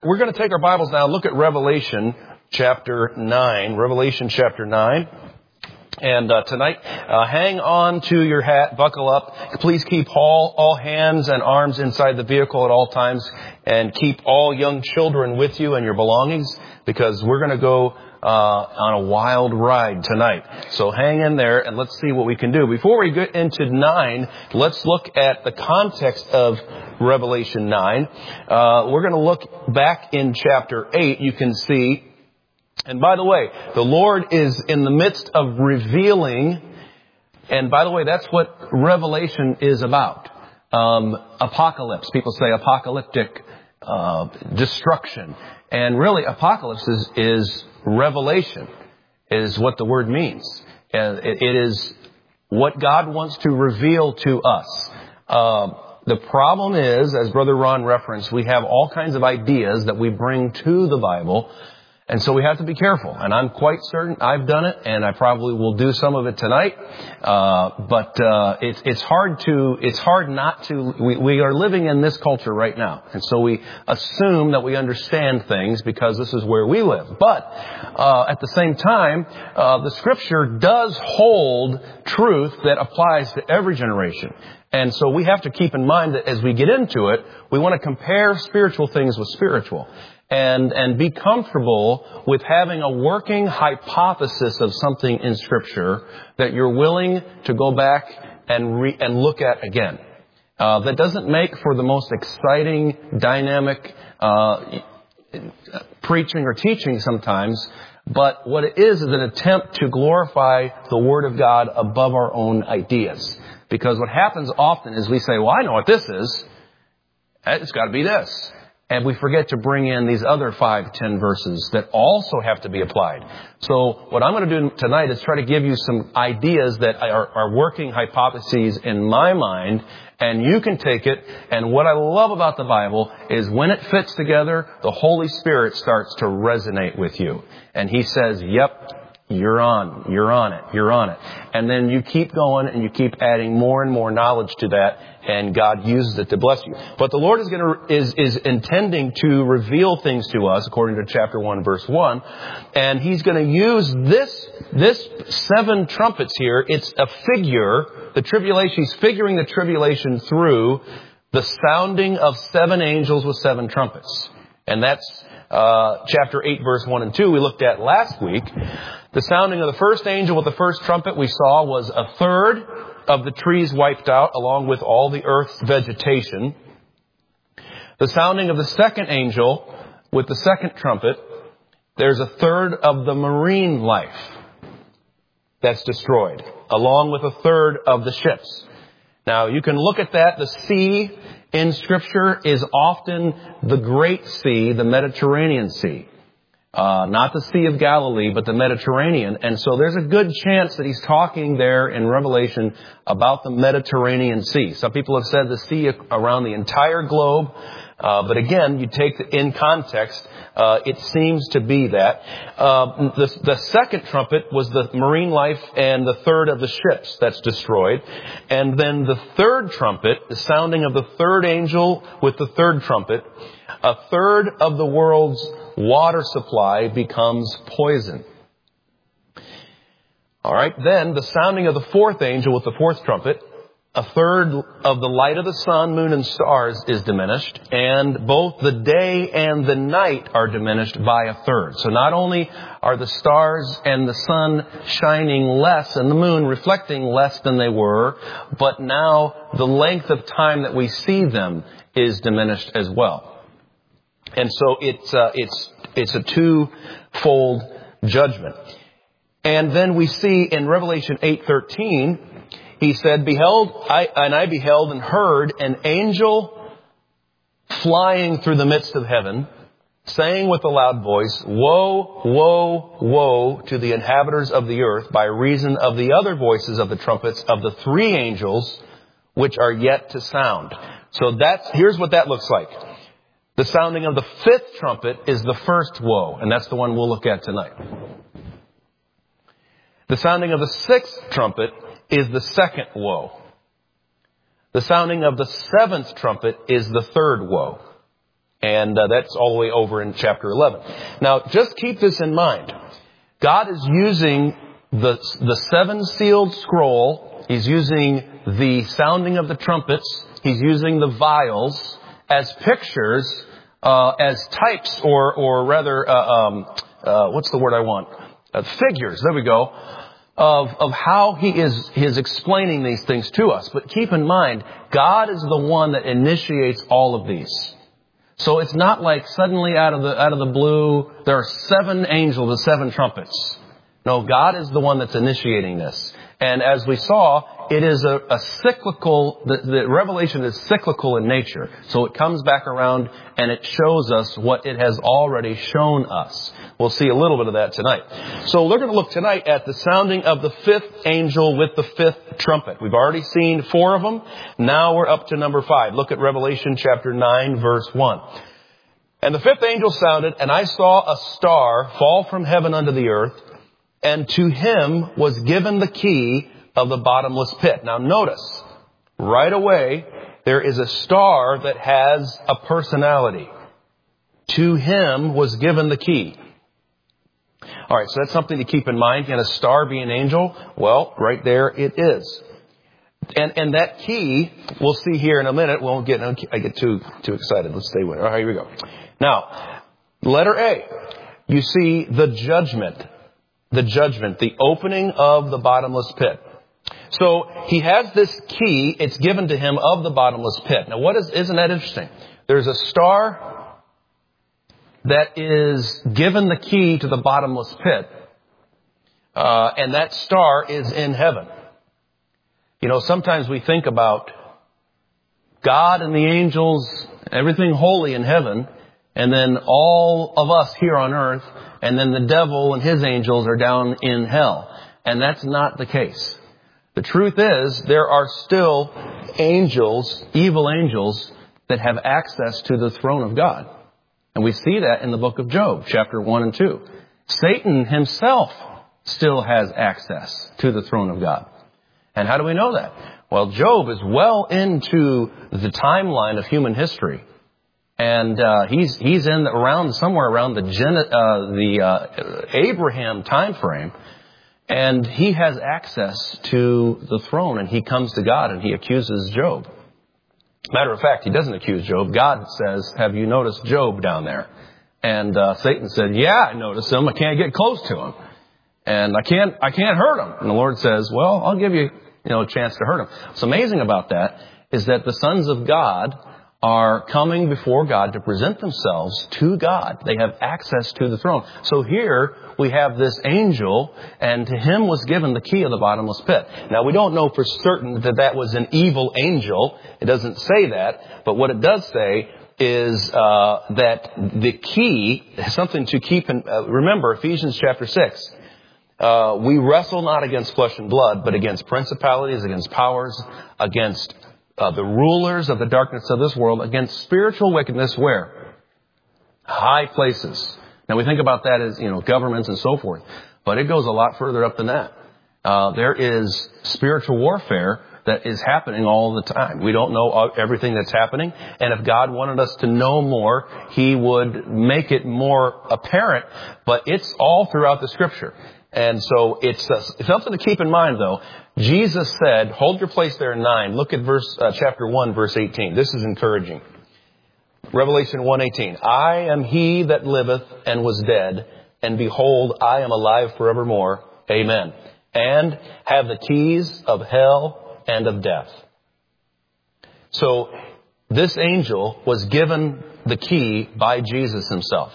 We're going to take our Bibles now and look at Revelation chapter 9. Revelation chapter 9. And tonight, hang on to your hat, buckle up. Please keep all hands and arms inside the vehicle at all times. And keep all young children with you and your belongings, because we're going to go on a wild ride tonight. So hang in there and let's see what we can do. Before we get into 9, let's look at the context of Revelation 9. We're going to look back in chapter 8. You can see, and by the way, the Lord is in the midst of revealing, and by the way, that's what Revelation is about. Apocalypse. People say apocalyptic destruction. And really, apocalypse is revelation, is what the word means. And it is what God wants to reveal to us. The problem is, as Brother Ron referenced, we have all kinds of ideas that we bring to the Bible. And so we have to be careful. And I'm quite certain I've done it, and I probably will do some of it tonight. But it's hard not to. We are living in this culture right now. And so we assume that we understand things because this is where we live. But at the same time, the Scripture does hold truth that applies to every generation. And so we have to keep in mind that as we get into it, we want to compare spiritual things with spiritual. And be comfortable with having a working hypothesis of something in Scripture that you're willing to go back and look at again. That doesn't make for the most exciting, dynamic preaching or teaching sometimes, but what it is an attempt to glorify the Word of God above our own ideas. Because what happens often is we say, well, I know what this is. It's got to be this. And we forget to bring in these other 5, 10 verses that also have to be applied. So what I'm going to do tonight is try to give you some ideas that are working hypotheses in my mind. And you can take it. And what I love about the Bible is when it fits together, the Holy Spirit starts to resonate with you. And He says, yep, you're on it. And then you keep going and you keep adding more and more knowledge to that, and God uses it to bless you. But the Lord is intending to reveal things to us according to chapter 1, verse 1. And He's going to use this 7 trumpets here. It's a figure, the tribulation. He's figuring the tribulation through the sounding of 7 angels with 7 trumpets. And that's chapter 8, verse 1 and 2 we looked at last week. The sounding of the first angel with the first trumpet we saw was a third of the trees wiped out, along with all the earth's vegetation. The sounding of the second angel with the second trumpet, there's a third of the marine life that's destroyed, along with a third of the ships. Now, you can look at that. The sea in Scripture is often the Great Sea, the Mediterranean Sea. Not the Sea of Galilee, but the Mediterranean. And so there's a good chance that he's talking there in Revelation about the Mediterranean Sea. Some people have said the sea around the entire globe. But again, you take it in context, it seems to be that. The second trumpet was the marine life and the third of the ships that's destroyed. And then the third trumpet, the sounding of the third angel with the third trumpet, a third of the world's water supply becomes poison. All right, then the sounding of the fourth angel with the fourth trumpet, a third of the light of the sun, moon, and stars is diminished, and both the day and the night are diminished by a third. So not only are the stars and the sun shining less and the moon reflecting less than they were, but now the length of time that we see them is diminished as well. And so it's a twofold judgment. And then we see in Revelation 8:13, he said, I beheld and heard an angel flying through the midst of heaven, saying with a loud voice, woe, woe, woe to the inhabitants of the earth by reason of the other voices of the trumpets of the 3 angels which are yet to sound. So here's what that looks like. The sounding of the 5th trumpet is the first woe, and that's the one we'll look at tonight. The sounding of the 6th trumpet is the second woe. The sounding of the 7th trumpet is the third woe. And that's all the way over in chapter 11. Now, just keep this in mind. God is using the seven-sealed scroll. He's using the sounding of the trumpets. He's using the vials as pictures, as types, or rather, what's the word I want? Figures. There we go. Of how He is explaining these things to us. But keep in mind, God is the one that initiates all of these. So it's not like suddenly out of the blue, there are seven angels with seven trumpets. No, God is the one that's initiating this. And as we saw, it is a cyclical, the revelation is cyclical in nature. So it comes back around and it shows us what it has already shown us. We'll see a little bit of that tonight. So we're going to look tonight at the sounding of the fifth angel with the fifth trumpet. We've already seen 4 of them. Now we're up to number 5. Look at Revelation chapter 9, verse 1. And the fifth angel sounded, and I saw a star fall from heaven unto the earth, and to him was given the key of the bottomless pit. Now notice, right away, there is a star that has a personality. To him was given the key. All right, so that's something to keep in mind. Can a star be an angel? Well, right there it is. And that key, we'll see here in a minute. I get too excited. Let's stay with it. All right, here we go. Now, letter A. You see the judgment. The judgment, the opening of the bottomless pit. So he has this key. It's given to him of the bottomless pit. Now, isn't that interesting? There's a star that is given the key to the bottomless pit, and that star is in heaven. You know, sometimes we think about God and the angels, everything holy in heaven, and then all of us here on earth, and then the devil and his angels are down in hell. And that's not the case. The truth is, there are still angels, evil angels, that have access to the throne of God. And we see that in the book of Job, chapter 1 and 2. Satan himself still has access to the throne of God. And how do we know that? Well, Job is well into the timeline of human history. And he's somewhere around the Abraham time frame, and he has access to the throne, and he comes to God and he accuses Job. Matter of fact, he doesn't accuse Job. God says, "Have you noticed Job down there?" And Satan said, "Yeah, I noticed him. I can't get close to him, and I can't hurt him." And the Lord says, "Well, I'll give you a chance to hurt him." What's amazing about that is that the sons of God are coming before God to present themselves to God. They have access to the throne. So here we have this angel, and to him was given the key of the bottomless pit. Now, we don't know for certain that was an evil angel. It doesn't say that. But what it does say is that the key is something to keep in. Remember, Ephesians chapter 6. We wrestle not against flesh and blood, but against principalities, against powers, against the rulers of the darkness of this world, against spiritual wickedness where? High places. Now we think about that as, governments and so forth, but it goes a lot further up than that. There is spiritual warfare that is happening all the time. We don't know everything that's happening, and if God wanted us to know more, He would make it more apparent, but it's all throughout the Scripture. And so it's something to keep in mind, though. Jesus said, hold your place there in 9. Look at chapter 1, verse 18. This is encouraging. Revelation 1:18. I am he that liveth and was dead, and behold, I am alive forevermore. Amen. And have the keys of hell and of death. So this angel was given the key by Jesus himself.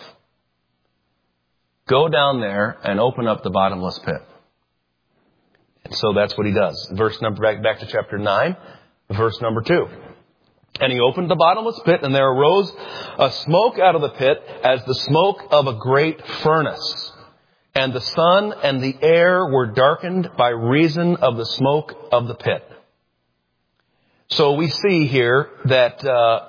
Go down there and open up the bottomless pit. And so that's what he does. Back to chapter 9, verse number 2. And he opened the bottomless pit, and there arose a smoke out of the pit as the smoke of a great furnace. And the sun and the air were darkened by reason of the smoke of the pit. So we see here that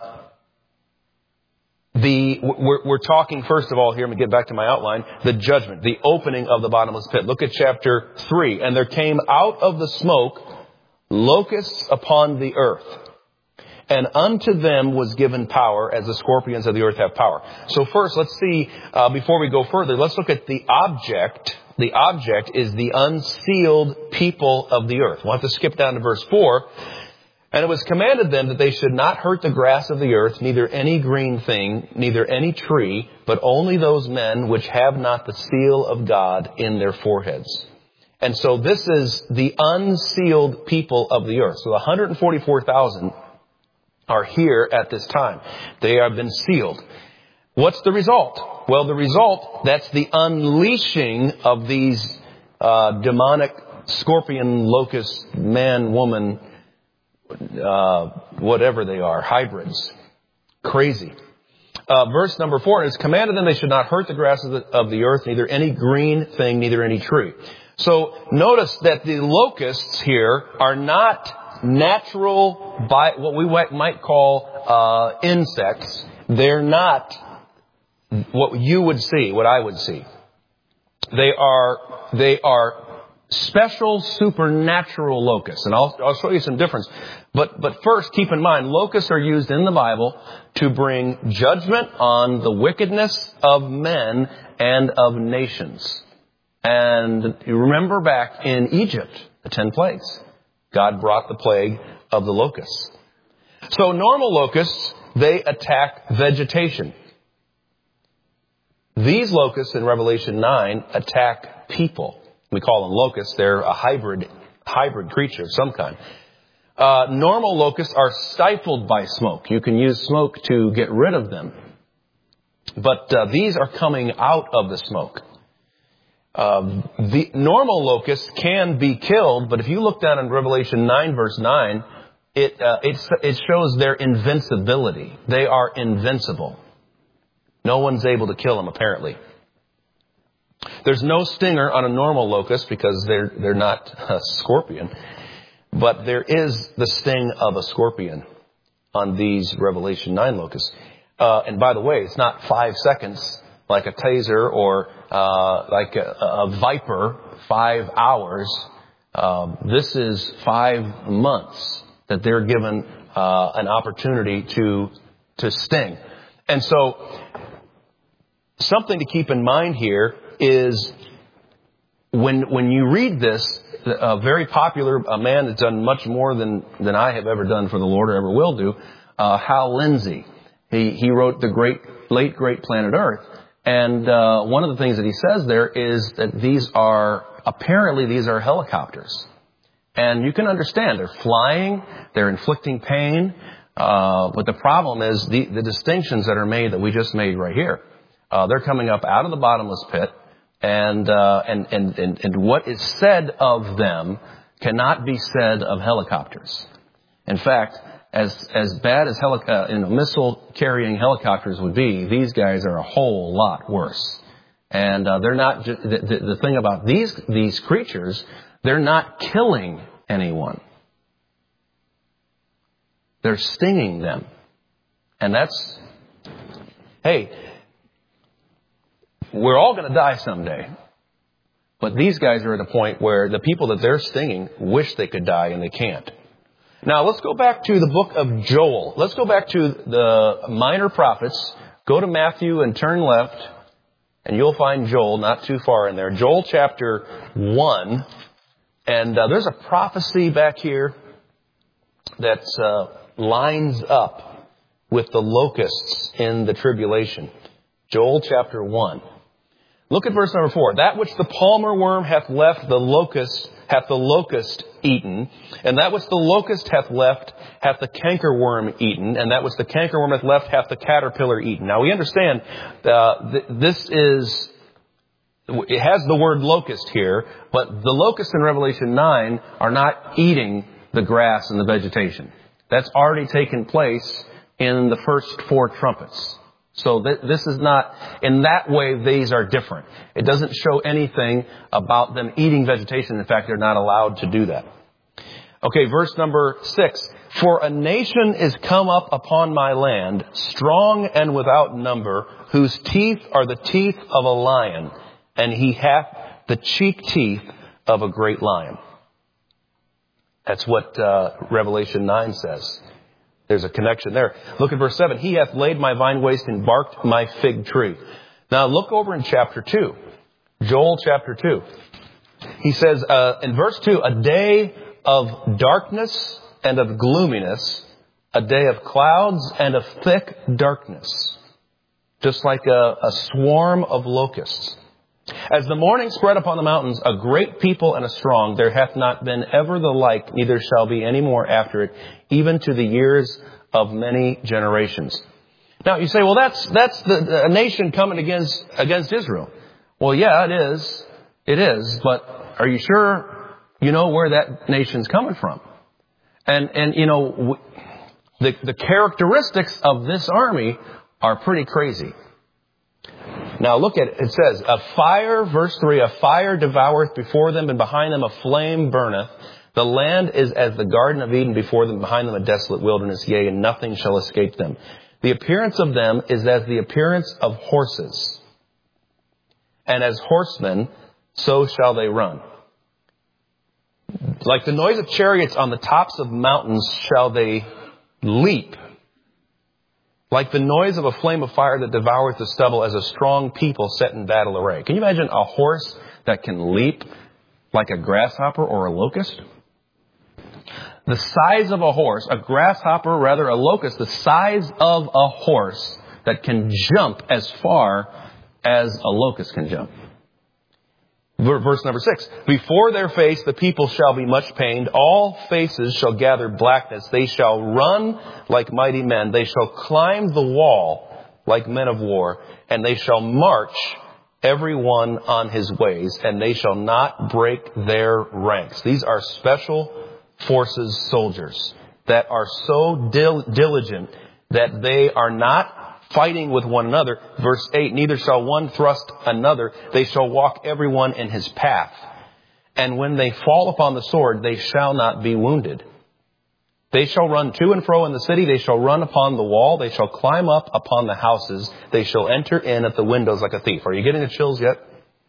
we're talking, first of all, here, let me get back to my outline, the judgment, the opening of the bottomless pit. Look at chapter 3. And there came out of the smoke locusts upon the earth, And unto them was given power as the scorpions of the earth have power. So first, let's see, before we go further, let's look at the object. The object is the unsealed people of the earth. We'll have to skip down to verse 4. And it was commanded them that they should not hurt the grass of the earth, neither any green thing, neither any tree, but only those men which have not the seal of God in their foreheads. And so this is the unsealed people of the earth. So 144,000 are here at this time. They have been sealed. What's the result? Well, the result, that's the unleashing of these demonic scorpion, locust, man, woman, whatever they are, hybrids. Crazy. Verse number 4, it is commanded them they should not hurt the grass of the earth, neither any green thing, neither any tree. So notice that the locusts here are not natural, what we might call insects. They're not what you would see, what I would see. They are special supernatural locusts. And I'll show you some difference. But first, keep in mind, locusts are used in the Bible to bring judgment on the wickedness of men and of nations. And you remember back in Egypt, the 10 plagues. God brought the plague of the locusts. So normal locusts, they attack vegetation. These locusts in Revelation 9 attack people. We call them locusts. They're a hybrid creature of some kind. Normal locusts are stifled by smoke. You can use smoke to get rid of them. But these are coming out of the smoke. The normal locusts can be killed, but if you look down in Revelation 9, verse 9, it shows their invincibility. They are invincible. No one's able to kill them, apparently. There's no stinger on a normal locust because they're not a scorpion. But there is the sting of a scorpion on these Revelation 9 locusts. And by the way, it's not 5 seconds like a taser or like a viper, 5 hours. This is 5 months that they're given an opportunity to sting. And so something to keep in mind here is when you read this, a very popular man that's done much more than I have ever done for the Lord or ever will do, Hal Lindsey. He wrote the late great Planet Earth. And one of the things that he says there is that these are helicopters. And you can understand, they're flying, they're inflicting pain. But the problem is the distinctions that are made that we just made right here. They're coming up out of the bottomless pit. And what is said of them cannot be said of helicopters. In fact, as bad as missile carrying helicopters would be, these guys are a whole lot worse. And they're not the thing about these creatures, they're not killing anyone. They're stinging them. And that's, hey, we're all going to die someday. But these guys are at a point where the people that they're stinging wish they could die and they can't. Now, let's go back to the book of Joel. Let's go back to the minor prophets. Go to Matthew and turn left, and you'll find Joel not too far in there. Joel chapter 1. And there's a prophecy back here that lines up with the locusts in the tribulation. Joel chapter 1. Look at verse number 4. That which the palmer worm hath left, the locust eaten. And that which the locust hath left, hath the cankerworm eaten. And that which the cankerworm hath left, hath the caterpillar eaten. Now we understand it has the word locust here, but the locusts in Revelation 9 are not eating the grass and the vegetation. That's already taken place in the first 4 trumpets. So this is not, in that way, these are different. It doesn't show anything about them eating vegetation. In fact, they're not allowed to do that. Okay, verse number 6. For a nation is come up upon my land, strong and without number, whose teeth are the teeth of a lion, and he hath the cheek teeth of a great lion. That's what Revelation 9 says. There's a connection there. Look at verse 7. He hath laid my vine waste and barked my fig tree. Now look over in chapter 2. Joel chapter 2. He says in verse 2, a day of darkness and of gloominess, a day of clouds and of thick darkness, just like a swarm of locusts. As the morning spread upon the mountains, a great people and a strong, there hath not been ever the like, neither shall be any more after it, even to the years of many generations. Now you say, well, that's a nation coming against Israel. Well, yeah, it is. It is. But are you sure you know where that nation's coming from? And you know, the characteristics of this army are pretty crazy. Now look at it. It says, a fire, verse 3, a fire devoureth before them, and behind them a flame burneth. The land is as the Garden of Eden before them, behind them a desolate wilderness, yea, and nothing shall escape them. The appearance of them is as the appearance of horses. And as horsemen, so shall they run. Like the noise of chariots on the tops of mountains shall they leap. Like the noise of a flame of fire that devoureth the stubble, as a strong people set in battle array. Can you imagine a horse that can leap like a grasshopper or a locust? The size of a horse, a grasshopper, rather a locust, the size of a horse that can jump as far as a locust can jump. Verse number 6. Before their face the people shall be much pained. All faces shall gather blackness. They shall run like mighty men. They shall climb the wall like men of war. And they shall march every one on his ways. And they shall not break their ranks. These are special forces soldiers that are so diligent that they are not fighting with one another. Verse 8, neither shall one thrust another. They shall walk every one in his path. And when they fall upon the sword, they shall not be wounded. They shall run to and fro in the city. They shall run upon the wall. They shall climb up upon the houses. They shall enter in at the windows like a thief. Are you getting the chills yet?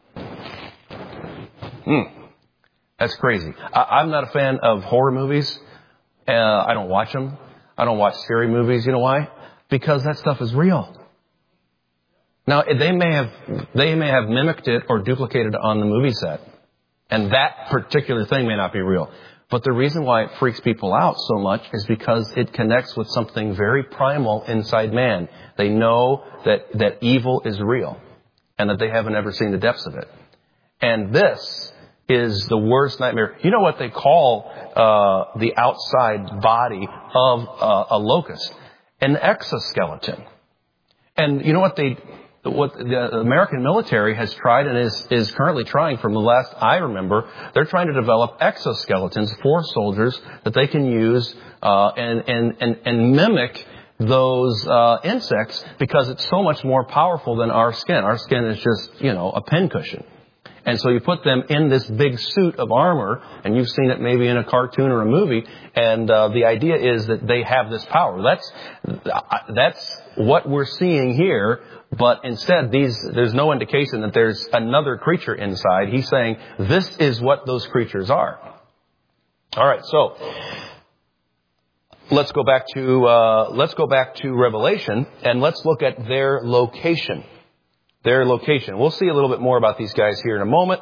That's crazy. I'm not a fan of horror movies. I don't watch them. I don't watch scary movies. You know why? Because that stuff is real. Now, they may have mimicked it or duplicated it on the movie set. And that particular thing may not be real. But the reason why it freaks people out so much is because it connects with something very primal inside man. They know that evil is real and that they haven't ever seen the depths of it. And this is the worst nightmare. You know what they call the outside body of a locust? An exoskeleton. And you know what the American military has tried and is currently trying, from the last I remember, they're trying to develop exoskeletons for soldiers that they can use and mimic those insects, because it's so much more powerful than our skin. Our skin is just, a pincushion. And so you put them in this big suit of armor, and you've seen it maybe in a cartoon or a movie, and the idea is that they have this power. That's what we're seeing here, but instead there's no indication that there's another creature inside. He's saying this is what those creatures are. All right, so let's go back to Revelation, and let's look at their location. Their location. We'll see a little bit more about these guys here in a moment.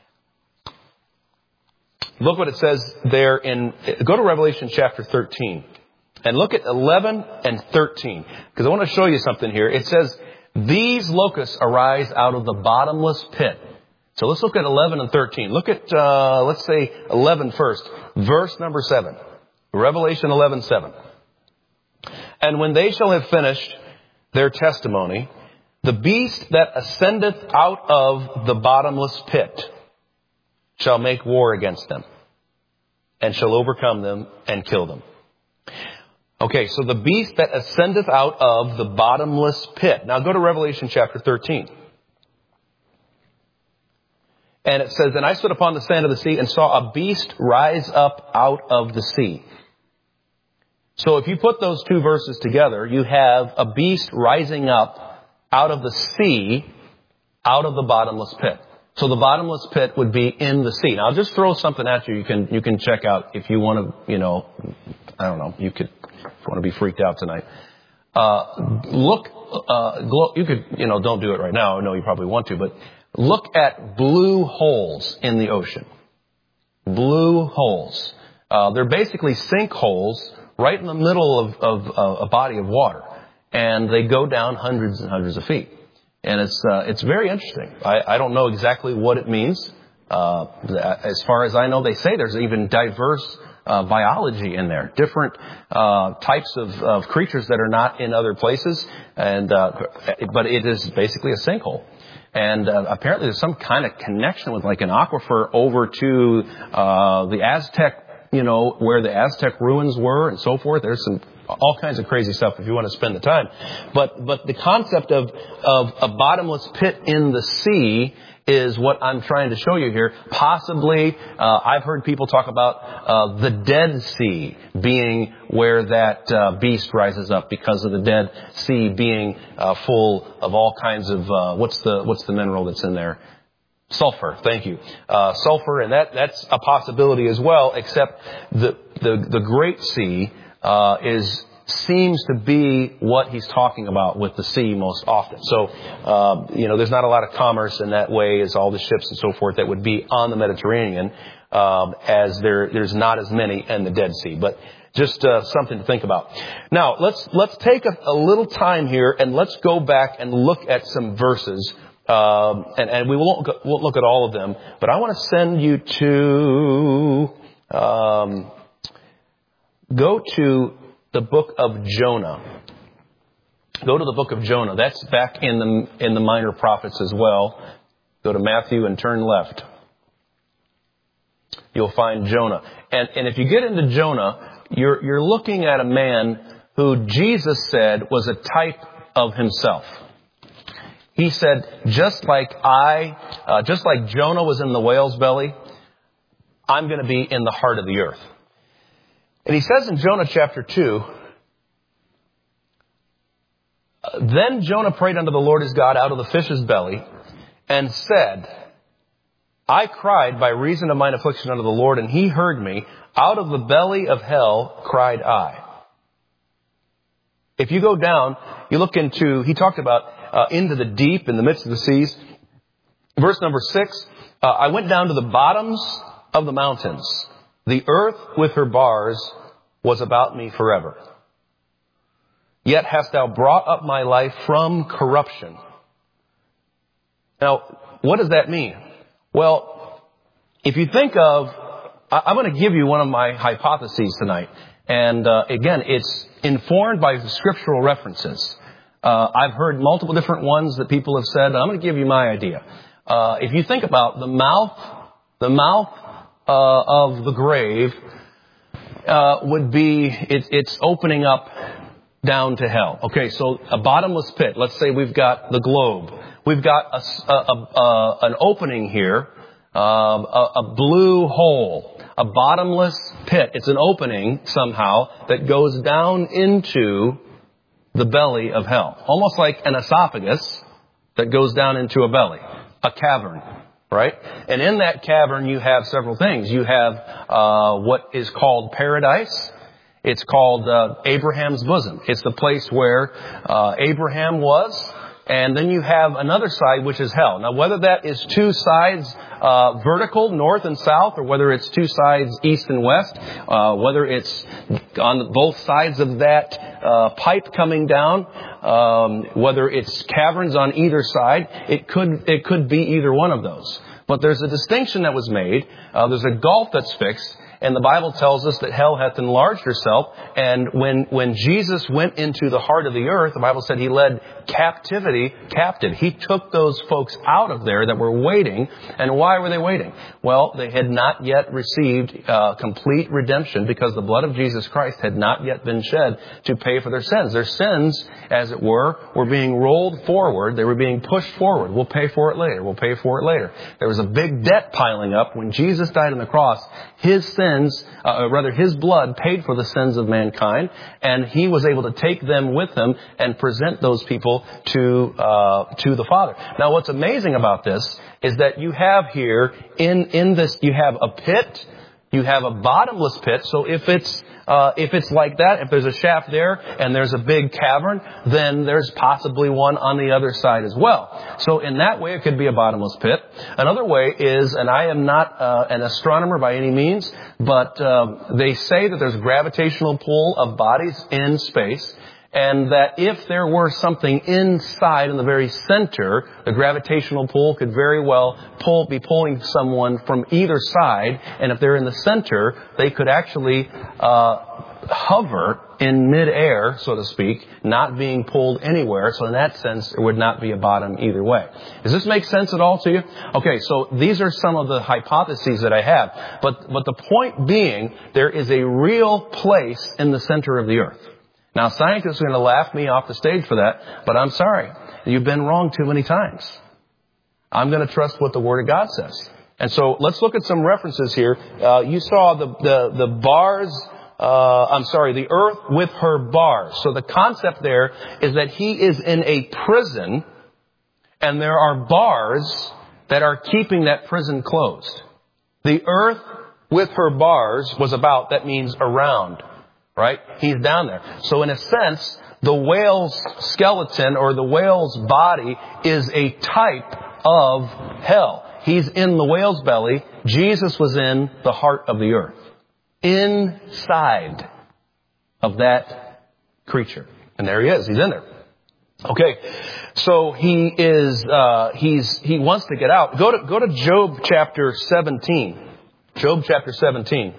Look what it says there go to Revelation chapter 13 and look at 11 and 13, because I want to show you something here. It says, these locusts arise out of the bottomless pit. So let's look at 11 and 13. Look at, let's say 11 first. Verse number 7. Revelation 11:7. And when they shall have finished their testimony, the beast that ascendeth out of the bottomless pit shall make war against them, and shall overcome them and kill them. Okay, so the beast that ascendeth out of the bottomless pit. Now go to Revelation chapter 13. And it says, and I stood upon the sand of the sea and saw a beast rise up out of the sea. So if you put those two verses together, you have a beast rising up out of the sea, out of the bottomless pit. So the bottomless pit would be in the sea. Now I'll just throw something at you. You can check out if you want to, I don't know, you could you want to be freaked out tonight. You could, don't do it right now. I know you probably want to, but look at blue holes in the ocean. Blue holes. They're basically sinkholes right in the middle of a body of water. And they go down hundreds and hundreds of feet. And it's very interesting. I don't know exactly what it means. As far as I know, they say there's even diverse biology in there, different types of creatures that are not in other places, but it is basically a sinkhole. And apparently there's some kind of connection with like an aquifer over to the Aztec, where the Aztec ruins were and so forth. There's all kinds of crazy stuff if you want to spend the time. But the concept of a bottomless pit in the sea is what I'm trying to show you here. Possibly, I've heard people talk about the Dead Sea being where that beast rises up because of the Dead Sea being full of all kinds of what's the mineral that's in there? Sulfur. Thank you. Sulfur, and that's a possibility as well. Except the Great Sea seems to be what he's talking about with the sea most often. So, there's not a lot of commerce in that way as all the ships and so forth that would be on the Mediterranean, as there's not as many in the Dead Sea. But just something to think about. Now, let's take a little time here and let's go back and look at some verses. And we won't look at all of them, but I want to send you to go to the book of Jonah. Go to the book of Jonah. That's back in the minor prophets as well. Go to Matthew and turn left. You'll find Jonah. And if you get into Jonah, you're looking at a man who Jesus said was a type of himself. He said, just like Jonah was in the whale's belly, I'm going to be in the heart of the earth. And he says in Jonah chapter 2, then Jonah prayed unto the Lord his God out of the fish's belly and said, I cried by reason of mine affliction unto the Lord, and he heard me. Out of the belly of hell cried I. If you go down, you look into, he talked about into the deep, in the midst of the seas. Verse number 6, I went down to the bottoms of the mountains. The earth with her bars was about me forever. Yet hast thou brought up my life from corruption. Now, what does that mean? Well, if you think of, I'm going to give you one of my hypotheses tonight. And again, it's informed by scriptural references. I've heard multiple different ones that people have said. I'm going to give you my idea. If you think about the mouth of the grave would be, it's opening up down to hell. Okay, so a bottomless pit. Let's say we've got the globe. We've got an opening here, a blue hole, a bottomless pit. It's an opening somehow that goes down into the belly of hell. Almost like an esophagus that goes down into a belly, a cavern. Right? And in that cavern, you have several things. You have what is called paradise. It's called Abraham's bosom. It's the place where Abraham was. And then you have another side, which is hell. Now, whether that is two sides vertical, north and south, or whether it's two sides, east and west, whether it's on both sides of that pipe coming down, whether it's caverns on either side, it could be either one of those. But there's a distinction that was made. There's a gulf that's fixed. And the Bible tells us that hell hath enlarged herself. And when Jesus went into the heart of the earth, the Bible said he led captivity captive. He took those folks out of there that were waiting. And why were they waiting? Well, they had not yet received complete redemption because the blood of Jesus Christ had not yet been shed to pay for their sins. Their sins, as it were being rolled forward. They were being pushed forward. We'll pay for it later. We'll pay for it later. There was a big debt piling up. When Jesus died on the cross, his sins, his blood paid for the sins of mankind, and he was able to take them with him and present those people to the Father. Now, what's amazing about this is that you have here in this, you have a pit You have a bottomless pit, so if it's like that, if there's a shaft there and there's a big cavern, then there's possibly one on the other side as well. So in that way, it could be a bottomless pit. Another way is, and I am not an astronomer by any means, but they say that there's a gravitational pull of bodies in space, and that if there were something inside in the very center, the gravitational pull could very well be pulling someone from either side. And if they're in the center, they could actually hover in midair, so to speak, not being pulled anywhere. So in that sense, there would not be a bottom either way. Does this make sense at all to you? Okay, so these are some of the hypotheses that I have. But the point being, there is a real place in the center of the earth. Now, scientists are going to laugh me off the stage for that, but I'm sorry. You've been wrong too many times. I'm going to trust what the Word of God says. And so let's look at some references here. You saw the bars, the earth with her bars. So the concept there is that he is in a prison, and there are bars that are keeping that prison closed. The earth with her bars was about, that means around. Right? He's down there. So in a sense, the whale's skeleton or the whale's body is a type of hell. He's in the whale's belly. Jesus was in the heart of the earth. Inside of that creature. And there he is. He's in there. Okay. So he wants to get out. Go to Job chapter 17. Job chapter 17.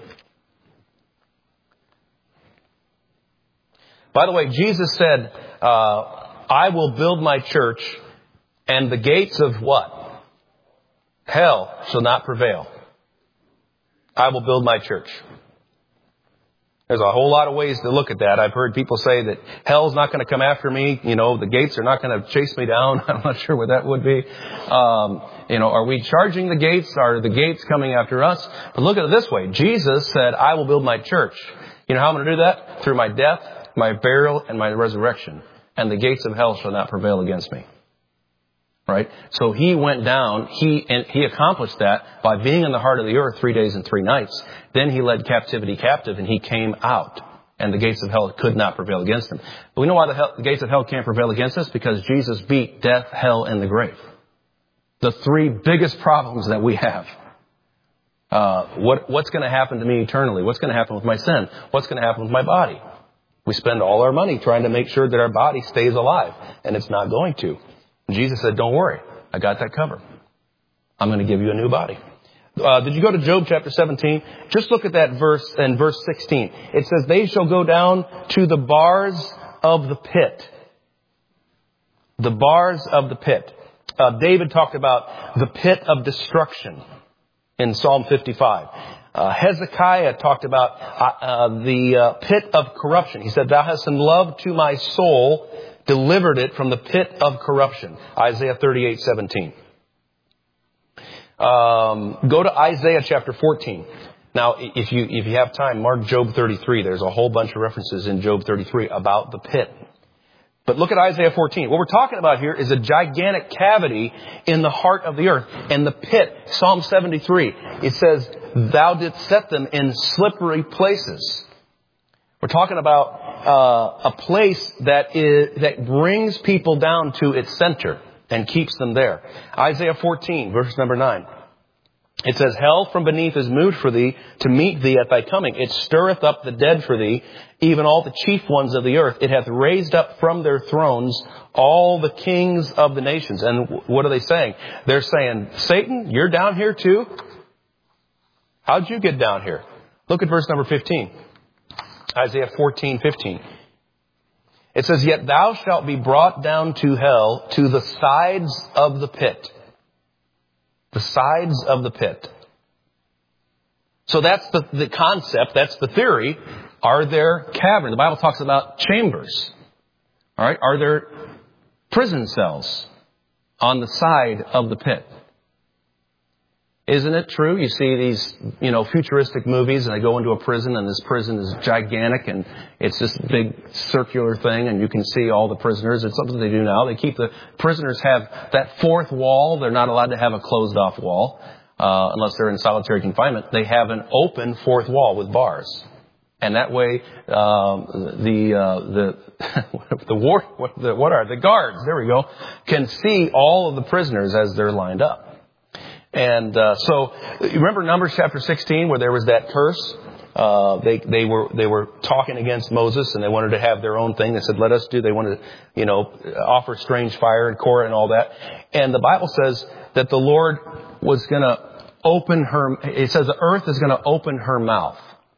By the way, Jesus said, I will build my church, and the gates of what? Hell shall not prevail. I will build my church. There's a whole lot of ways to look at that. I've heard people say that hell's not going to come after me. The gates are not going to chase me down. I'm not sure what that would be. Are we charging the gates? Are the gates coming after us? But look at it this way. Jesus said, I will build my church. You know how I'm going to do that? Through my death, my burial, and my resurrection. And the gates of hell shall not prevail against me. Right? So he went down, he accomplished that by being in the heart of the earth 3 days and 3 nights. Then he led captivity captive, and he came out. And the gates of hell could not prevail against him. But we know why the gates of hell can't prevail against us? Because Jesus beat death, hell, and the grave. The 3 biggest problems that we have. What's going to happen to me eternally? What's going to happen with my sin? What's going to happen with my body? We spend all our money trying to make sure that our body stays alive, and it's not going to. And Jesus said, don't worry. I got that covered. I'm going to give you a new body. Did you go to Job chapter 17? Just look at that verse in verse 16. It says, they shall go down to the bars of the pit. The bars of the pit. David talked about the pit of destruction in Psalm 55. Hezekiah talked about the pit of corruption. He said, thou hast in love to my soul delivered it from the pit of corruption. Isaiah 38:17. Go to Isaiah chapter 14. Now, if you have time, mark Job 33. There's a whole bunch of references in Job 33 about the pit. But look at Isaiah 14. What we're talking about here is a gigantic cavity in the heart of the earth. And the pit, Psalm 73, it says, thou didst set them in slippery places. We're talking about a place that brings people down to its center and keeps them there. Isaiah 14, verse number 9. It says, hell from beneath is moved for thee to meet thee at thy coming. It stirreth up the dead for thee, even all the chief ones of the earth. It hath raised up from their thrones all the kings of the nations. And what are they saying? They're saying, Satan, you're down here too? How'd you get down here? Look at verse number 15. Isaiah 14:15. It says, yet thou shalt be brought down to hell, to the sides of the pit. The sides of the pit. So that's the concept, that's the theory. Are there caverns? The Bible talks about chambers. All right, are there prison cells on the side of the pit? Isn't it true? You see these, futuristic movies, and they go into a prison, and this prison is gigantic, and it's this big circular thing, and you can see all the prisoners. It's something they do now. They keep the prisoners have that fourth wall. They're not allowed to have a closed off wall. unless they're in solitary confinement, they have an open fourth wall with bars. And that way, the guards, there we go, can see all of the prisoners as they're lined up. And so, you remember Numbers chapter 16 where there was that curse? They were talking against Moses and they wanted to have their own thing. They said, let us do. They wanted to, offer strange fire and Korah and all that. And the Bible says that the Lord was going to open it says the earth is going to open her mouth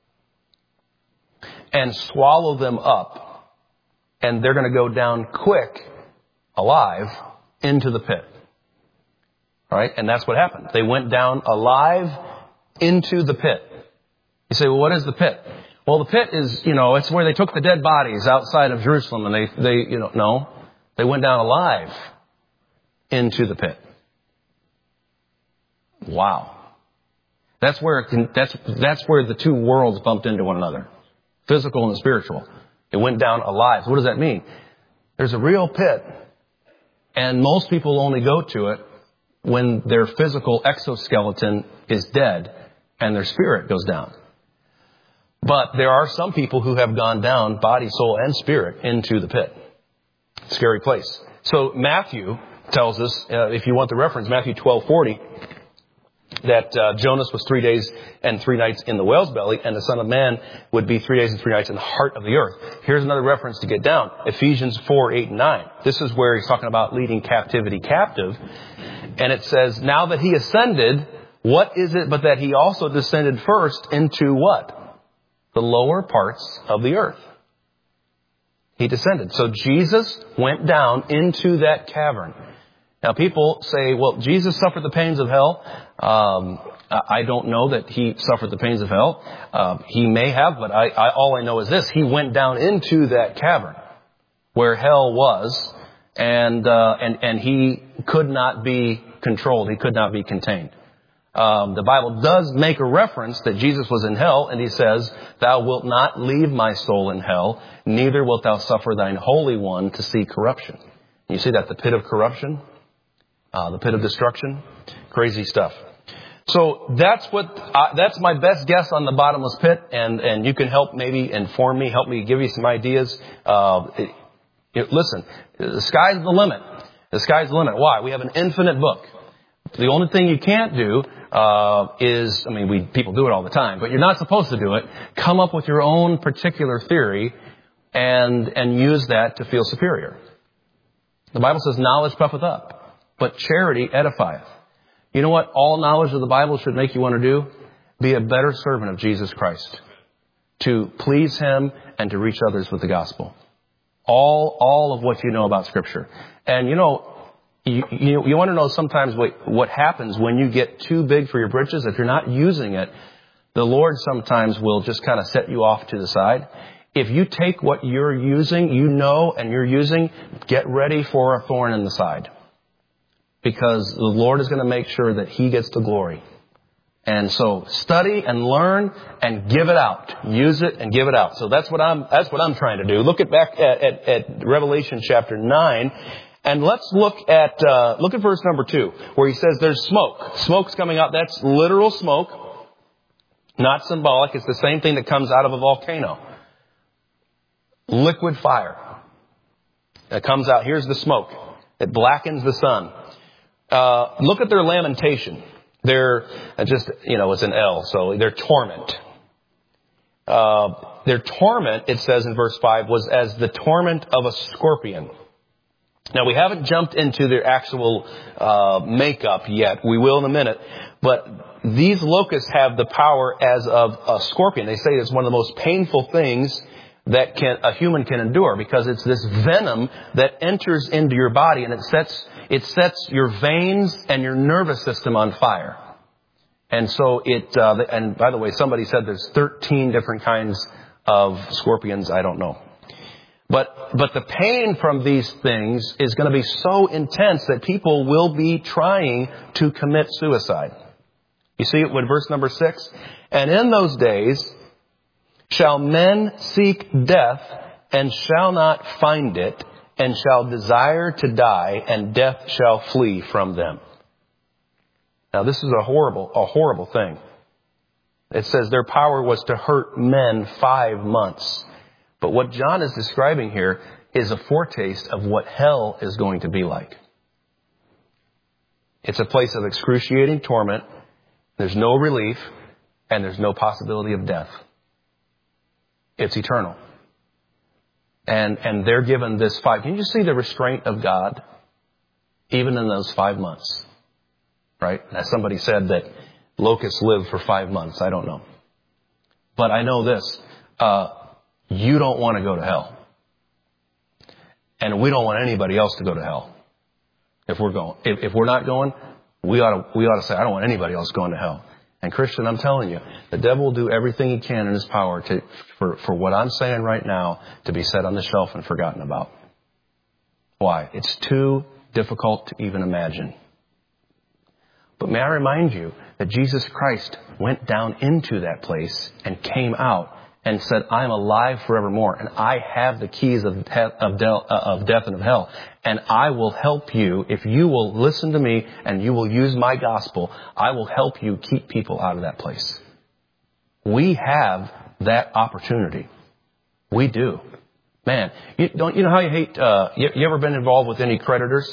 and swallow them up. And they're going to go down quick, alive, into the pit. All right? And that's what happened. They went down alive into the pit. You say, well, what is the pit? Well, the pit is, it's where they took the dead bodies outside of Jerusalem and they went down alive into the pit. Wow. That's where the two worlds bumped into one another. Physical and spiritual. It went down alive. So what does that mean? There's a real pit and most people only go to it when their physical exoskeleton is dead and their spirit goes down. But there are some people who have gone down, body, soul, and spirit, into the pit. Scary place. So Matthew tells us, if you want the reference, Matthew 12:40, that Jonas was 3 days and 3 nights in the whale's belly, and the Son of Man would be 3 days and 3 nights in the heart of the earth. Here's another reference to get down. Ephesians 4:8 and 9. This is where he's talking about leading captivity captive. And it says, now that he ascended, what is it but that he also descended first into what? The lower parts of the earth. He descended. So Jesus went down into that cavern. Now people say, well, Jesus suffered the pains of hell. I don't know that he suffered the pains of hell. He may have, but all I know is this. He went down into that cavern where hell was, and he could not be controlled. He could not be contained. The Bible does make a reference that Jesus was in hell, and he says, thou wilt not leave my soul in hell, neither wilt thou suffer thine Holy One to see corruption. You see that, the pit of corruption, the pit of destruction, crazy stuff. So that's my best guess on the bottomless pit, and you can help maybe inform me, help me give you some ideas. Listen, the sky's the limit. The sky's the limit. Why? We have an infinite book. The only thing you can't do people do it all the time, but you're not supposed to do it. Come up with your own particular theory and use that to feel superior. The Bible says knowledge puffeth up, but charity edifieth. You know what all knowledge of the Bible should make you want to do? Be a better servant of Jesus Christ. To please Him and to reach others with the gospel. All of what you know about Scripture. And you want to know sometimes what happens when you get too big for your britches. If you're not using it, the Lord sometimes will just kind of set you off to the side. If you take what you're using, and you're using, get ready for a thorn in the side. Because the Lord is going to make sure that He gets the glory. And so study and learn and give it out. Use it and give it out. So that's what I'm trying to do. Look back at Revelation chapter 9. And let's look at verse number 2, where he says there's smoke. Smoke's coming out. That's literal smoke, not symbolic. It's the same thing that comes out of a volcano. Liquid fire that comes out. Here's the smoke. It blackens the sun. Look at their lamentation. They're it's an L, so their torment. Their torment, it says in verse 5, was as the torment of a scorpion. Now, we haven't jumped into their actual makeup yet. We will in a minute. But these locusts have the power as of a scorpion. They say it's one of the most painful things that a human can endure, because it's this venom that enters into your body, and it sets your veins and your nervous system on fire. And so and by the way, somebody said there's 13 different kinds of scorpions. I don't know. But the pain from these things is going to be so intense that people will be trying to commit suicide. You see it with verse number 6? And in those days shall men seek death and shall not find it, and shall desire to die, and death shall flee from them. Now, this is a horrible thing. It says their power was to hurt men 5 months. But what John is describing here is a foretaste of what hell is going to be like. It's a place of excruciating torment. There's no relief, and there's no possibility of death. It's eternal. And they're given this 5. Can you see the restraint of God even in those 5 months? Right? As somebody said that locusts live for 5 months. I don't know. But I know this. You don't want to go to hell. And we don't want anybody else to go to hell. If we're going. If we're not going, we ought to say, I don't want anybody else going to hell. And Christian, I'm telling you, the devil will do everything he can in his power for what I'm saying right now to be set on the shelf and forgotten about. Why? It's too difficult to even imagine. But may I remind you that Jesus Christ went down into that place and came out and said, I'm alive forevermore, and I have the keys of death and of hell, and I will help you. If you will listen to me and you will use my gospel, I will help you keep people out of that place. We have that opportunity. We do. Man, you know how you hate, you ever been involved with any creditors?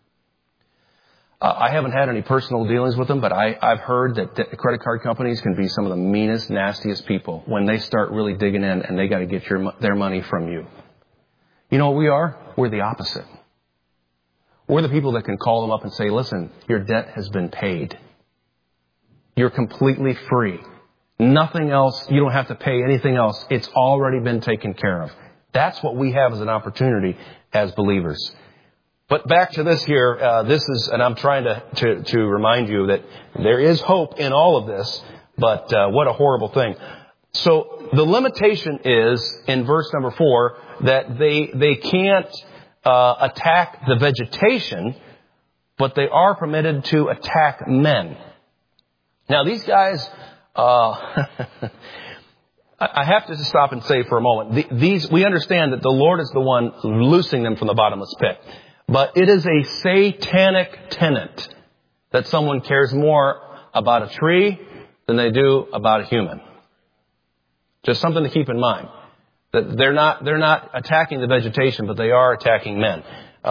I haven't had any personal dealings with them, but I've heard that credit card companies can be some of the meanest, nastiest people when they start really digging in and they got to get their money from you. You know what we are? We're the opposite. We're the people that can call them up and say, listen, your debt has been paid. You're completely free. Nothing else. You don't have to pay anything else. It's already been taken care of. That's what we have as an opportunity as believers. But back to this here, and I'm trying to remind you that there is hope in all of this, but what a horrible thing. So the limitation is, in verse number 4, that they can't attack the vegetation, but they are permitted to attack men. Now these guys, I have to just stop and say for a moment, we understand that the Lord is the one loosing them from the bottomless pit. But it is a satanic tenet that someone cares more about a tree than they do about a human. Just something to keep in mind. That they're not attacking the vegetation, but they are attacking men.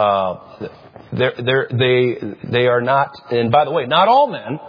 They are not, and by the way, not all men,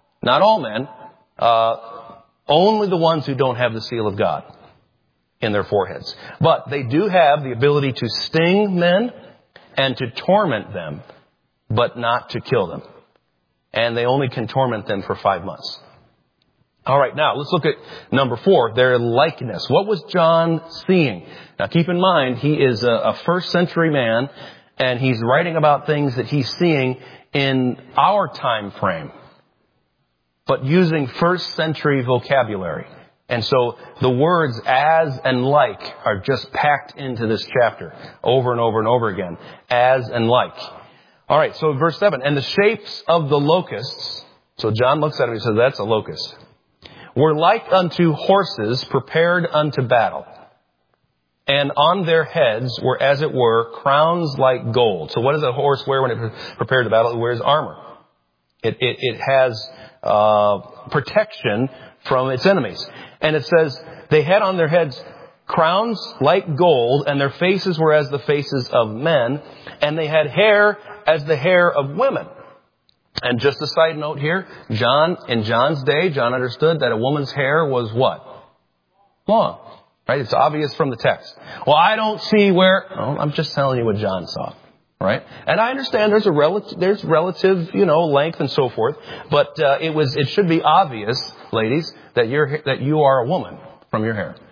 only the ones who don't have the seal of God in their foreheads. But they do have the ability to sting men and to torment them, but not to kill them. And they only can torment them for 5 months. All right, now let's look at number 4, their likeness. What was John seeing? Now keep in mind, he is a first century man, and he's writing about things that he's seeing in our time frame, but using first century vocabulary. And so the words as and like are just packed into this chapter over and over and over again. As and like. All right, so verse 7. And the shapes of the locusts. So John looks at him and says, that's a locust. Were like unto horses prepared unto battle. And on their heads were, as it were, crowns like gold. So what does a horse wear when it's prepared to battle? It wears armor. It has protection from its enemies. And it says, they had on their heads crowns like gold, and their faces were as the faces of men, and they had hair as the hair of women. And just a side note here, in John's day, John understood that a woman's hair was what? Long. Right? It's obvious from the text. Well, I don't see where... Oh, I'm just telling you what John saw. Right? And I understand there's relative, length and so forth, but it should be obvious, ladies, that you are a woman from your hair.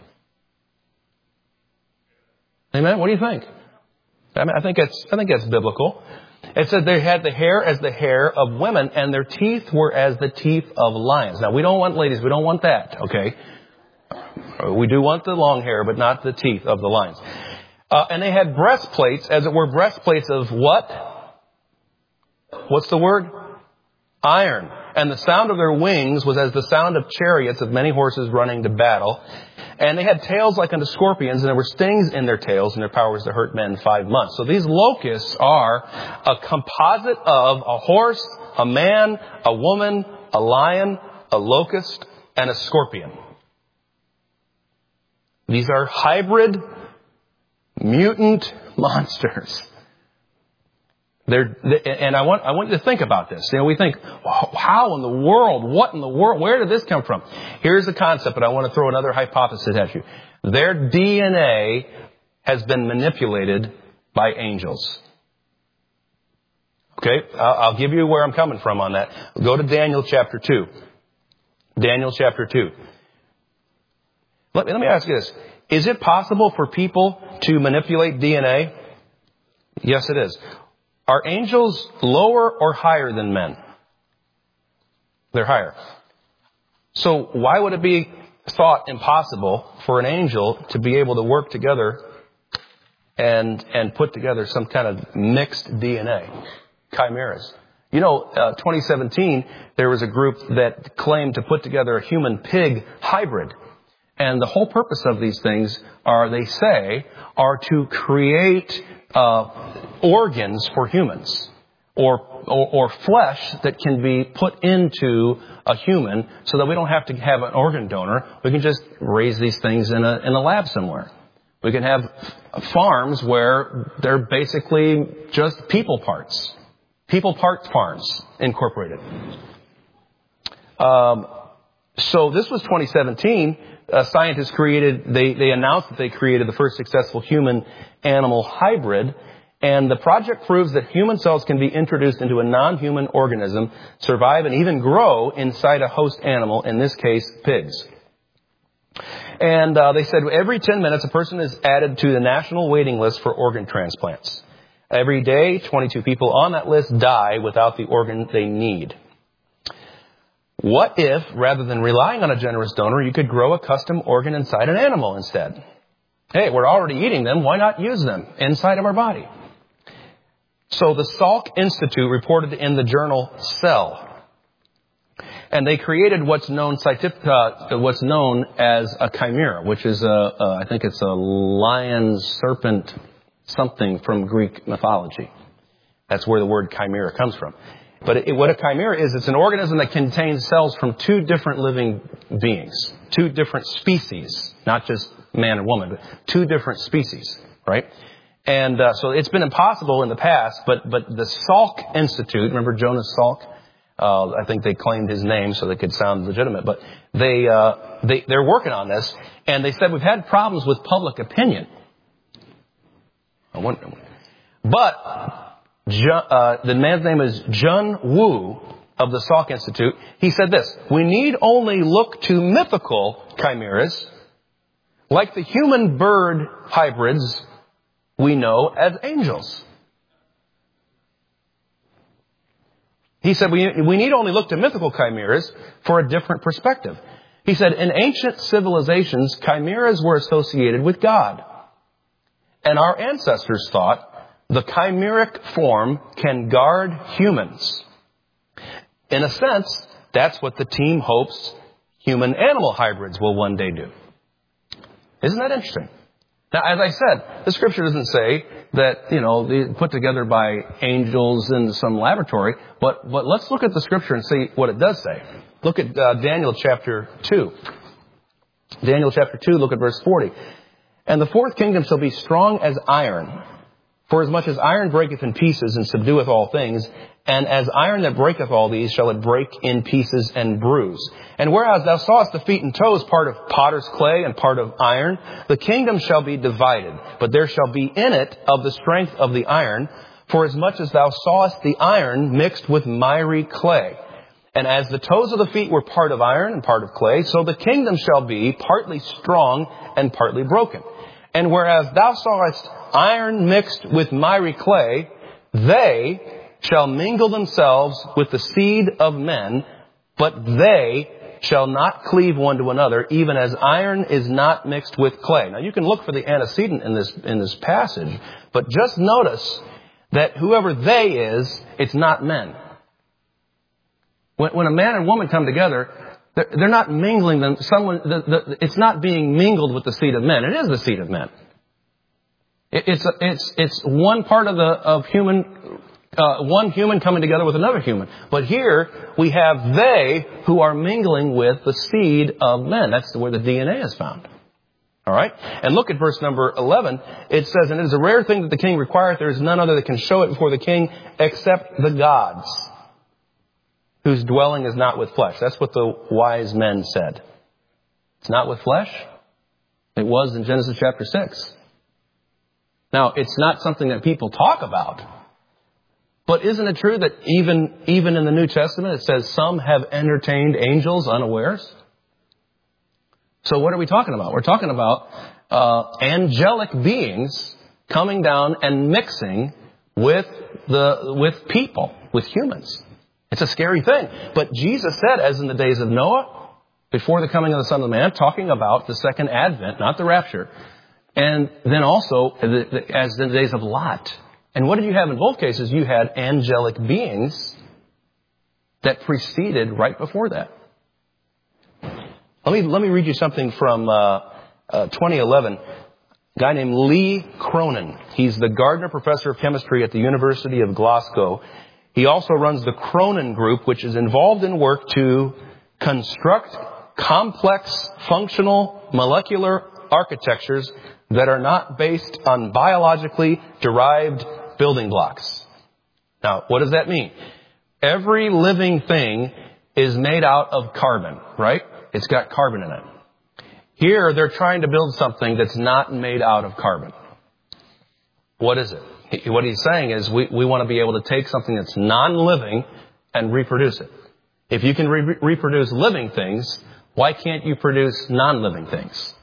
Amen? What do you think? I think that's biblical. It said they had the hair as the hair of women, and their teeth were as the teeth of lions. Now, we don't want that, okay? We do want the long hair, but not the teeth of the lions. And they had breastplates, as it were, breastplates of what? What's the word? Iron. And the sound of their wings was as the sound of chariots of many horses running to battle. And they had tails like unto scorpions, and there were stings in their tails, and their power was to hurt men 5 months. So these locusts are a composite of a horse, a man, a woman, a lion, a locust, and a scorpion. These are hybrid, mutant monsters. And I want you to think about this. We think, how in the world, what in the world, where did this come from? Here's the concept, but I want to throw another hypothesis at you. Their DNA has been manipulated by angels. Okay, I'll give you where I'm coming from on that. Go to Daniel chapter 2. Daniel chapter 2. Let me ask you this. Is it possible for people to manipulate DNA? Yes, it is. Are angels lower or higher than men? They're higher. So why would it be thought impossible for an angel to be able to work together and put together some kind of mixed DNA? Chimeras. 2017, there was a group that claimed to put together a human-pig hybrid. And the whole purpose of these things are to create organs for humans, or flesh that can be put into a human, so that we don't have to have an organ donor. We can just raise these things in a lab somewhere. We can have farms where they're basically just people parts farms incorporated. So this was 2017. Scientists they announced that they created the first successful human-animal hybrid. And the project proves that human cells can be introduced into a non-human organism, survive, and even grow inside a host animal, in this case, pigs. And they said every 10 minutes a person is added to the national waiting list for organ transplants. Every day, 22 people on that list die without the organ they need. What if, rather than relying on a generous donor, you could grow a custom organ inside an animal instead? Hey, we're already eating them. Why not use them inside of our body? So the Salk Institute reported in the journal Cell. And they created what's known as a chimera, which is I think it's a lion, serpent, something from Greek mythology. That's where the word chimera comes from. But what a chimera is, it's an organism that contains cells from two different living beings, two different species, not just man and woman, but two different species, right? And so it's been impossible in the past, but the Salk Institute, remember Jonas Salk? I think they claimed his name so they could sound legitimate, but they're working on this, and they said we've had problems with public opinion. But the man's name is Jun Wu of the Salk Institute. He said this: we need only look to mythical chimeras, like the human-bird hybrids we know as angels. He said we need only look to mythical chimeras for a different perspective. He said in ancient civilizations, chimeras were associated with God. And our ancestors thought the chimeric form can guard humans. In a sense, that's what the team hopes human-animal hybrids will one day do. Isn't that interesting? Now, as I said, the scripture doesn't say that, put together by angels in some laboratory, but let's look at the scripture and see what it does say. Look at Daniel chapter 2. Daniel chapter 2, look at verse 40. And the fourth kingdom shall be strong as iron. For as much as iron breaketh in pieces and subdueth all things, and as iron that breaketh all these shall it break in pieces and bruise. And whereas thou sawest the feet and toes part of potter's clay and part of iron, the kingdom shall be divided, but there shall be in it of the strength of the iron, for as much as thou sawest the iron mixed with miry clay. And as the toes of the feet were part of iron and part of clay, so the kingdom shall be partly strong and partly broken. And whereas thou sawest iron mixed with miry clay, they shall mingle themselves with the seed of men, but they shall not cleave one to another, even as iron is not mixed with clay. Now you can look for the antecedent in this passage, but just notice that whoever they is, it's not men. When a man and woman come together, they're not mingling them. It's not being mingled with the seed of men. It is the seed of men. It's one part of human one human coming together with another human. But here we have they who are mingling with the seed of men. That's where the DNA is found. All right? And look at verse number 11. It says, and it is a rare thing that the king requireth. There is none other that can show it before the king except the gods, whose dwelling is not with flesh. That's what the wise men said. It's not with flesh. It was in Genesis chapter 6. Now, it's not something that people talk about. But isn't it true that even in the New Testament, it says some have entertained angels unawares? So what are we talking about? We're talking about angelic beings coming down and mixing with people, with humans. It's a scary thing. But Jesus said, as in the days of Noah, before the coming of the Son of Man, talking about the second advent, not the rapture. And then also, as in the days of Lot. And what did you have in both cases? You had angelic beings that preceded right before that. Let me read you something from 2011. A guy named Lee Cronin. He's the Gardner Professor of Chemistry at the University of Glasgow. He also runs the Cronin Group, which is involved in work to construct complex, functional, molecular architectures that are not based on biologically derived building blocks. Now, what does that mean? Every living thing is made out of carbon, right? It's got carbon in it. Here, they're trying to build something that's not made out of carbon. What is it? What he's saying is we want to be able to take something that's non-living and reproduce it. If you can reproduce living things, why can't you produce non-living things?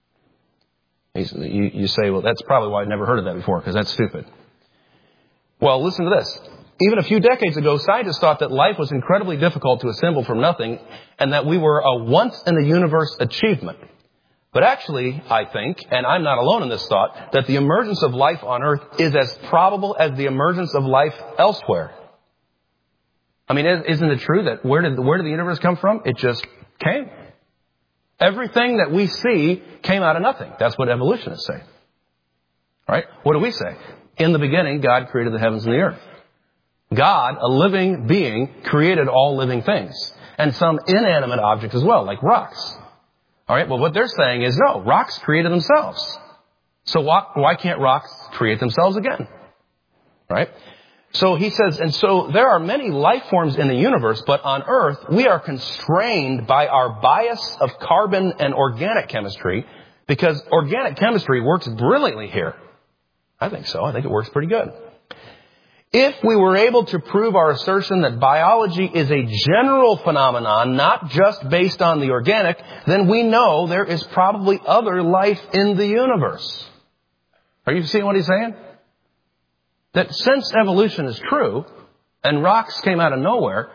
You say, well, that's probably why I've never heard of that before, because that's stupid. Well, listen to this. Even a few decades ago, scientists thought that life was incredibly difficult to assemble from nothing and that we were a once-in-the-universe achievement. But actually, I think, and I'm not alone in this thought, that the emergence of life on Earth is as probable as the emergence of life elsewhere. I mean, isn't it true that where did the universe come from? It just came. Everything that we see came out of nothing. That's what evolutionists say. Right? What do we say? In the beginning, God created the heavens and the earth. God, a living being, created all living things. And some inanimate objects as well, like rocks. All right, well, what they're saying is, no, rocks created themselves. So why can't rocks create themselves again? Right? So he says, and so there are many life forms in the universe, but on Earth, we are constrained by our bias of carbon and organic chemistry, because organic chemistry works brilliantly here. I think so. I think it works pretty good. If we were able to prove our assertion that biology is a general phenomenon, not just based on the organic, then we know there is probably other life in the universe. Are you seeing what he's saying? That since evolution is true, and rocks came out of nowhere,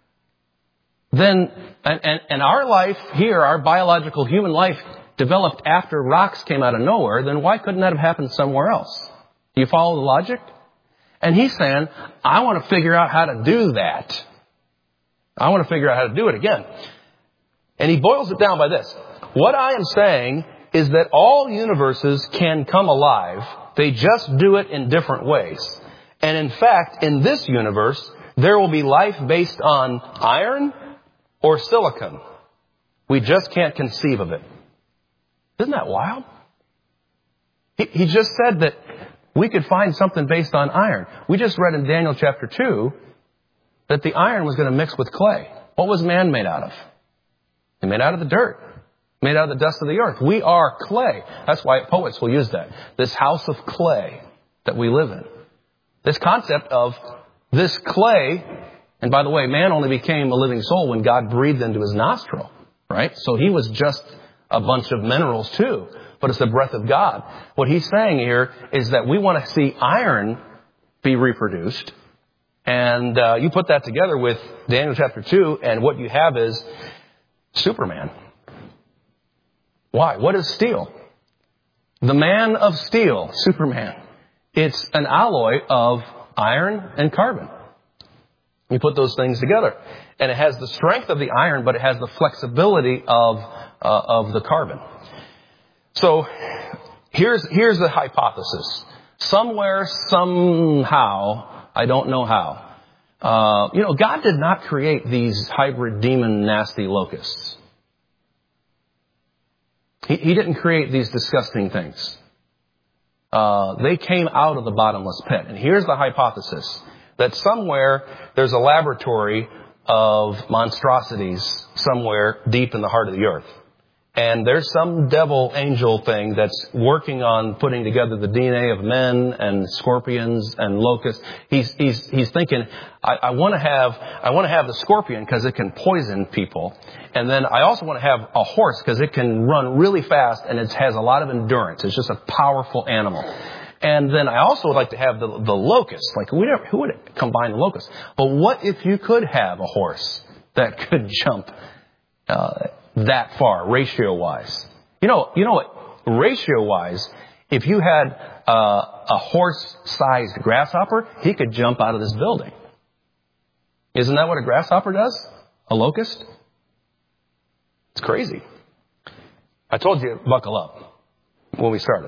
then, and our life here, our biological human life, developed after rocks came out of nowhere, then why couldn't that have happened somewhere else? Do you follow the logic? And he's saying, I want to figure out how to do that. I want to figure out how to do it again. And he boils it down by this. What I am saying is that all universes can come alive. They just do it in different ways. And in fact, in this universe, there will be life based on iron or silicon. We just can't conceive of it. Isn't that wild? He just said that we could find something based on iron. We just read in Daniel chapter 2 that the iron was going to mix with clay. What was man made out of? He made out of the dirt. Made out of the dust of the earth. We are clay. That's why poets will use that. This house of clay that we live in. This concept of this clay, and by the way, man only became a living soul when God breathed into his nostril. Right? So he was just a bunch of minerals too. But it's the breath of God. What he's saying here is that we want to see iron be reproduced. And you put that together with Daniel chapter 2, and what you have is Superman. Why? What is steel? The man of steel, Superman. It's an alloy of iron and carbon. You put those things together. And it has the strength of the iron, but it has the flexibility of the carbon. So here's the hypothesis. Somewhere, somehow, I don't know how. God did not create these hybrid demon nasty locusts. He didn't create these disgusting things. They came out of the bottomless pit. And here's the hypothesis, that somewhere there's a laboratory of monstrosities somewhere deep in the heart of the earth. And there's some devil angel thing that's working on putting together the DNA of men and scorpions and locusts. He's thinking, I want to have the scorpion because it can poison people. And then I also want to have a horse because it can run really fast and it has a lot of endurance. It's just a powerful animal. And then I also would like to have the locust. Like, who would combine the locust? But what if you could have a horse that could jump that far, ratio-wise? You know what? Ratio-wise, if you had a horse-sized grasshopper, he could jump out of this building. Isn't that what a grasshopper does? A locust? It's crazy. I told you, buckle up when we started.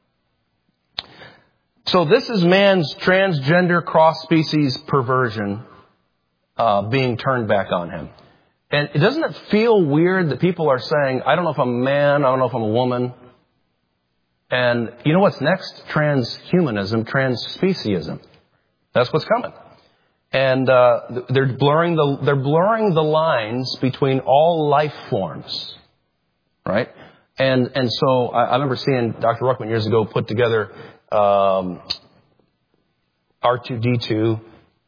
So this is man's transgender cross-species perversion being turned back on him. And doesn't it feel weird that people are saying, I don't know if I'm a man, I don't know if I'm a woman. And you know what's next? Transhumanism, transspeciesism. That's what's coming. And they're blurring the lines between all life forms, right? And so I remember seeing Dr. Ruckman years ago put together R2D2,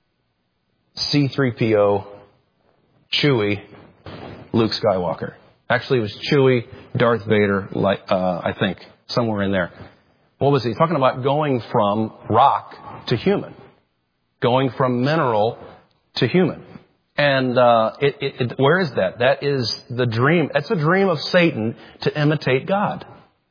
C3PO, Chewie, Luke Skywalker. Actually, it was Chewie, Darth Vader, I think, somewhere in there. What was he talking about? Going from rock to human, going from mineral to human. And where is that? That is the dream. That's a dream of Satan to imitate God.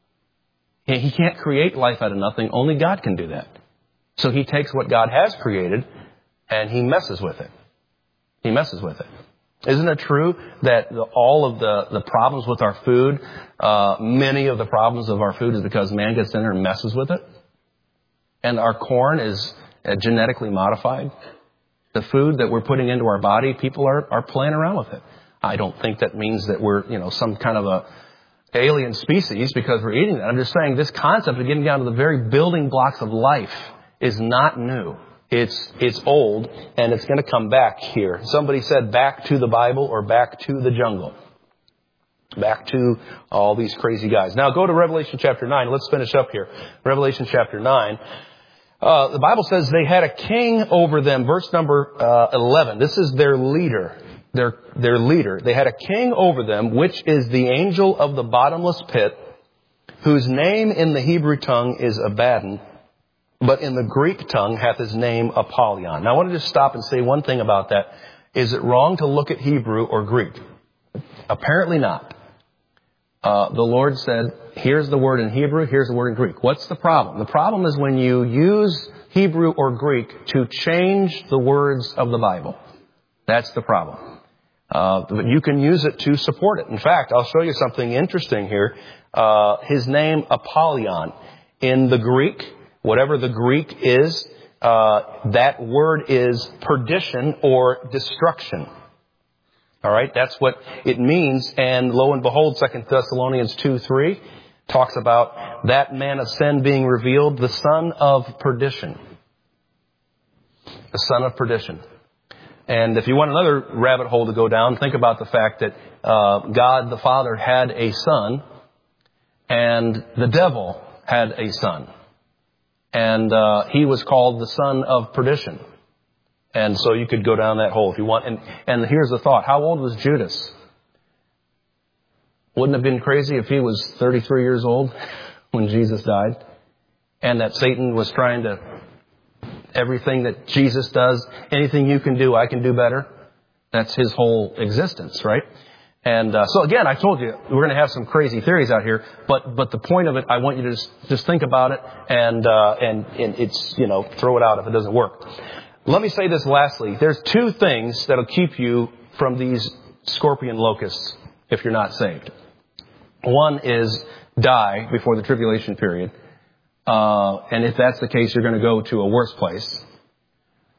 He can't create life out of nothing. Only God can do that. So he takes what God has created and he messes with it. He messes with it. Isn't it true that all of the problems with our food, many of the problems of our food is because man gets in there and messes with it? And our corn is genetically modified. The food that we're putting into our body, people are playing around with it. I don't think that means that we're, some kind of a alien species because we're eating that. I'm just saying this concept of getting down to the very building blocks of life is not new. It's old, and it's going to come back here. Somebody said back to the Bible or back to the jungle. Back to all these crazy guys. Now go to Revelation chapter 9. Let's finish up here. Revelation chapter 9. The Bible says they had a king over them. Verse number 11. This is their leader. Their leader. They had a king over them, which is the angel of the bottomless pit, whose name in the Hebrew tongue is Abaddon, but in the Greek tongue hath his name Apollyon. Now I want to just stop and say one thing about that. Is it wrong to look at Hebrew or Greek? Apparently not. The Lord said, here's the word in Hebrew, here's the word in Greek. What's the problem? The problem is when you use Hebrew or Greek to change the words of the Bible. That's the problem. But you can use it to support it. In fact, I'll show you something interesting here. His name Apollyon. In the Greek, whatever the Greek is, that word is perdition or destruction. All right, that's what it means. And lo and behold, 2 Thessalonians 2:3 talks about that man of sin being revealed, the son of perdition. The son of perdition. And if you want another rabbit hole to go down, think about the fact that God the Father had a son and the devil had a son. And he was called the son of perdition. And so you could go down that hole if you want. And here's the thought. How old was Judas? Wouldn't it have been crazy if he was 33 years old when Jesus died? And that Satan was trying to, everything that Jesus does, anything you can do, I can do better. That's his whole existence, right? And so again, I told you, we're going to have some crazy theories out here, but the point of it, I want you to just think about it and it's, throw it out if it doesn't work. Let me say this lastly. There's two things that'll keep you from these scorpion locusts if you're not saved. One is die before the tribulation period. And if that's the case, you're going to go to a worse place.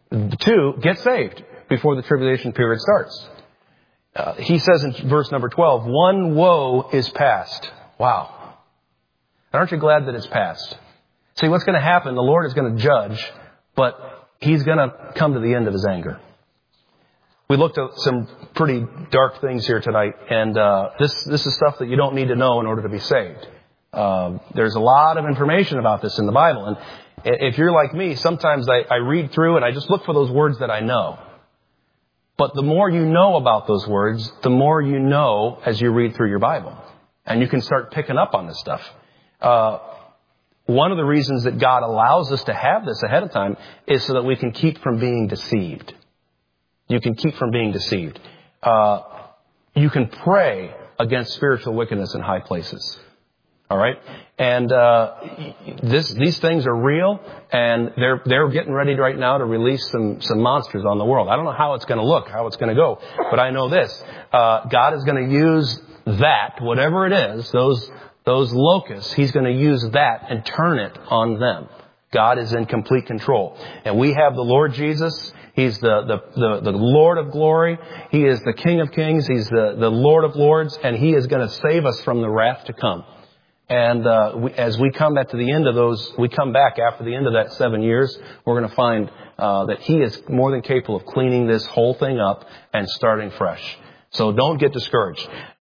2, get saved before the tribulation period starts. He says in verse number 12, one woe is past. Wow. Aren't you glad that it's past? See, what's going to happen, the Lord is going to judge, but He's going to come to the end of His anger. We looked at some pretty dark things here tonight, and this is stuff that you don't need to know in order to be saved. There's a lot of information about this in the Bible, and if you're like me, sometimes I read through and I just look for those words that I know. But the more you know about those words, the more you know as you read through your Bible. And you can start picking up on this stuff. One of the reasons that God allows us to have this ahead of time is so that we can keep from being deceived. You can keep from being deceived. You can pray against spiritual wickedness in high places. All right? And these things are real, and they're getting ready right now to release some monsters on the world. I don't know how it's going to look, how it's going to go, but I know this. God is going to use that, whatever it is, those locusts, He's going to use that and turn it on them. God is in complete control. And we have the Lord Jesus. He's the Lord of glory. He is the King of kings. He's the Lord of lords, and He is going to save us from the wrath to come. And as we come back to the end of those, we come back after the end of that 7 years, we're going to find that He is more than capable of cleaning this whole thing up and starting fresh. So don't get discouraged.